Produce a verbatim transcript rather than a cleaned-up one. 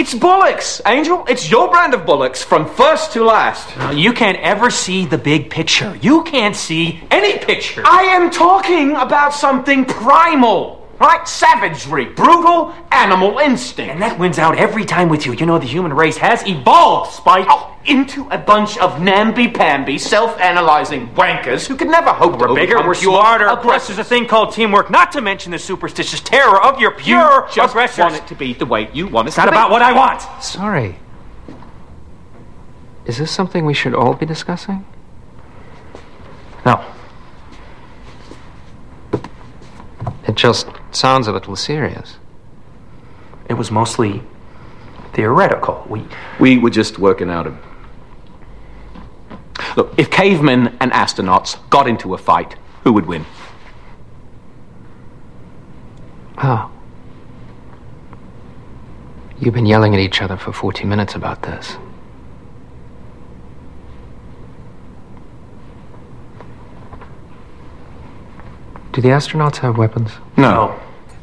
It's bullocks, Angel. It's your brand of bullocks from first to last. Now, you can't ever see the big picture. You can't see any picture. I am talking about something primal, right? Savagery, brutal animal instinct. And that wins out every time with you. You know the human race has evolved, Spike. Oh, into a bunch of namby-pamby, self-analyzing wankers who could never hope We're to bigger, overcome we're pure smarter. Plus, aggressors. there's a thing called teamwork, not to mention the superstitious terror of your pure You just aggressors. want it to be the way you want it It's to not be. about what I want. Sorry. Is this something we should all be discussing? No. It just sounds a little serious. It was mostly theoretical. We... We were just working out a... Look, if cavemen and astronauts got into a fight, who would win? Oh. You've been yelling at each other for forty minutes about this. Do the astronauts have weapons? No.